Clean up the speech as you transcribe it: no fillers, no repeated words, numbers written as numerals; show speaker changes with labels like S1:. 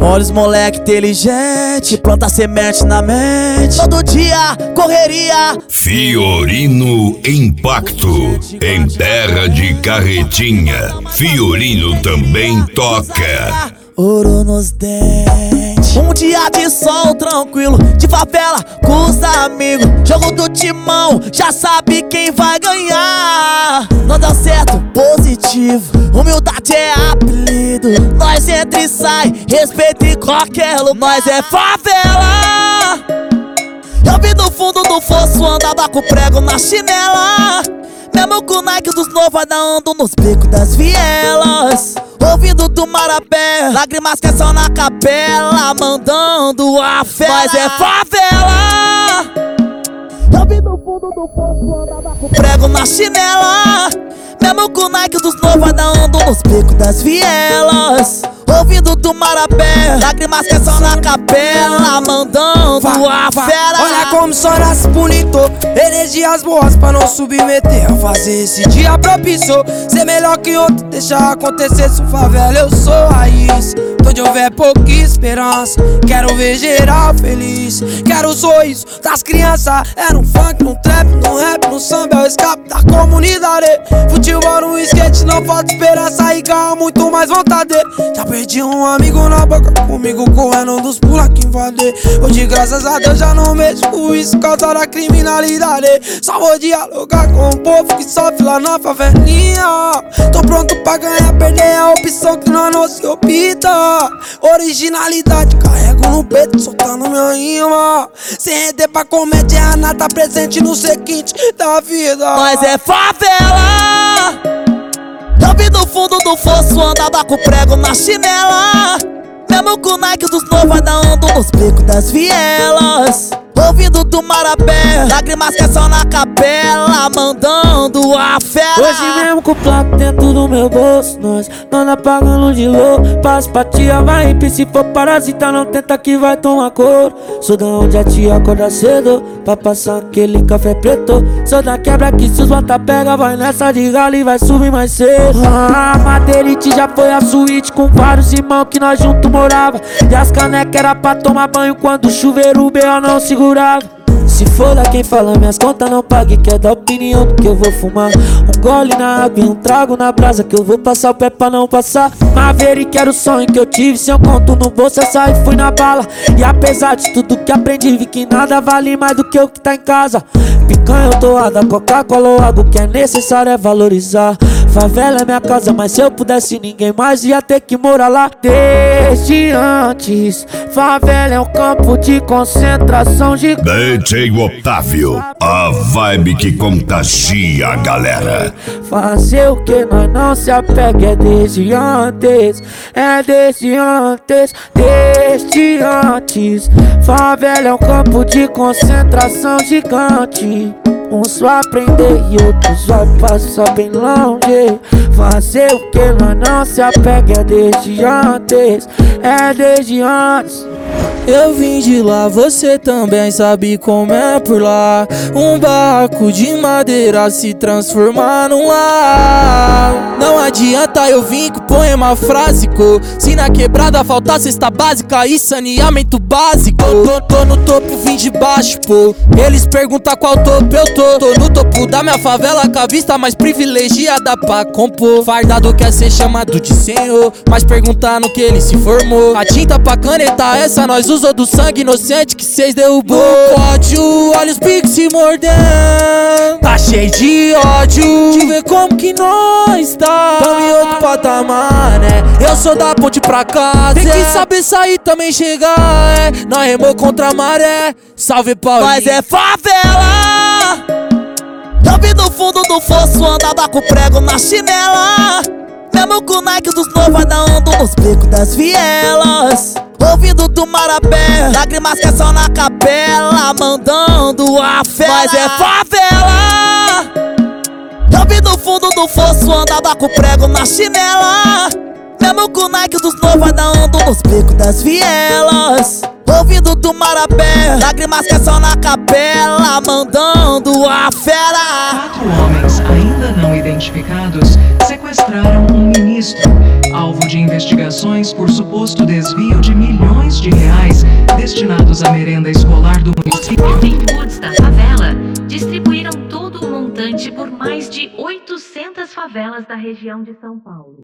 S1: Olha os moleque inteligente, planta semente na mente. Todo dia, correria.
S2: Fiorino Impacto, em terra de carretinha. Fiorino também toca.
S1: Ouro nos dentes. Um dia de sol tranquilo, de favela com os amigos. Jogo do timão, já sabe quem vai ganhar. Não deu certo, positivo. Humildade é apelido. Nós entra e sai, respeito em qualquer lugar. Nós é favela. Eu vi no fundo do fosso, andava com prego na chinela. Mesmo com o Nike dos novos, andando nos becos das vielas. Ouvindo do Marabé, lágrimas que são na capela, mandando a fé. Nós é favela. Eu vi no fundo do fosso, andava com prego na chinela. Mesmo com o Nike dos novos, andando nos becos das vielas. Ouvindo do Marabé, lágrimas que são na capela, mandando a fera.
S3: Olha como só nasce bonito, energias boas pra não submeter a fazer esse dia propício. Ser melhor que outro, deixar acontecer. Sou favela, eu sou raiz. Onde houver pouca esperança, quero ver geral feliz. Quero o sorriso das crianças. É no funk, no trap, no rap, no samba, é o escape da comunidade. Futebol no skate, não falta esperança e ganha muito mais vontade. Já perdi um amigo na boca, comigo correndo dos pula que invadir. Hoje graças a Deus já não mexo com isso, causa da criminalidade. Só vou dialogar com o povo que sofre lá na favelinha. Tô pronto pra ganhar, perder é a opção que nós não se opta. Originalidade, carrego no peito, soltando minha rima. Sem render pra comédia, a nata presente no seguinte da vida.
S1: Nós é favela. Eu vi no fundo do fosso, andava com prego na chinela. Mesmo com o Nike dos novos, andando nos becos das vielas. Ouvindo do Marabé, lágrimas que são na capela, mandando a fera.
S4: Hoje mesmo com o placo dentro do meu bolso, nós não anda pagando de louco. Passa pra tia, vai em se for parasita, não tenta que vai tomar couro. Sou da onde a tia acorda cedo, pra passar aquele café preto. Sou da quebra que se os bota pega, vai nessa de galo e vai subir mais cedo. A Madeirite já foi a suíte com vários irmãos que nós juntos morava. E as canecas era pra tomar banho quando o chuveiro o B.O. não segurava. Se for lá quem fala minhas contas não pague, quer dar opinião do que eu vou fumar. Um gole na água e um trago na brasa, que eu vou passar o pé pra não passar. Maverick era o sonho que eu tive, se eu conto no bolso eu saí e fui na bala. E apesar de tudo que aprendi, vi que nada vale mais do que o que tá em casa. Picanha ou toada, Coca-Cola ou água, o que é necessário é valorizar. Favela é minha casa, mas se eu pudesse ninguém mais ia ter que morar lá. Desde antes, favela é um campo de concentração gigante.
S2: DJ Otávio, a vibe que contagia a galera.
S4: Fazer o que nós não se apega é desde antes. É desde antes, desde antes. Favela é um campo de concentração gigante. Uns vai aprender e outros vai passar bem longe. Fazer o que nós não se apega é desde antes. É desde antes.
S3: Eu vim de lá, você também sabe como é por lá. Um barco de madeira se transformar num lar. Não adianta eu vir com poema frásico, se na quebrada faltar cesta básica e saneamento básico. Tô no topo, vim de baixo, pô. Eles perguntam qual topo eu tô. Tô no topo da minha favela, com a vista mais privilegiada pra compor. Fardado quer ser chamado de senhor, mas perguntar no que ele se formou. A tinta pra canetar essa nós usou do sangue inocente que cês derrubou. No ódio, olha os picos se mordendo. Tá cheio de ódio de ver como que nós tá. Tamo em outro patamar, né? Eu sou da ponte pra casa. Tem que saber sair também chegar, é. Nós remou contra a maré. Salve Paulinho.
S1: Nós é favela. Eu vi no fundo do fosso, andava com prego na chinela. Mesmo com o Nike dos novos, andando nos becos das vielas. Ouvindo do Marabé, lágrimas que são na capela, mandando a fera. Nós é favela. Eu vi no fundo do fosso, andava com prego na chinela. Mesmo com o Nike dos novos, andando nos becos das vielas. Ouvindo do Marabé, lágrimas que são na capela, mandando a fera.
S5: 4 homens ainda não identificados sequestraram um ministro. alvo de investigações por suposto desvio de milhões de reais destinados à merenda escolar do município.
S6: Em Woods da favela, distribuíram todo o montante por mais de 800 favelas da região de São Paulo.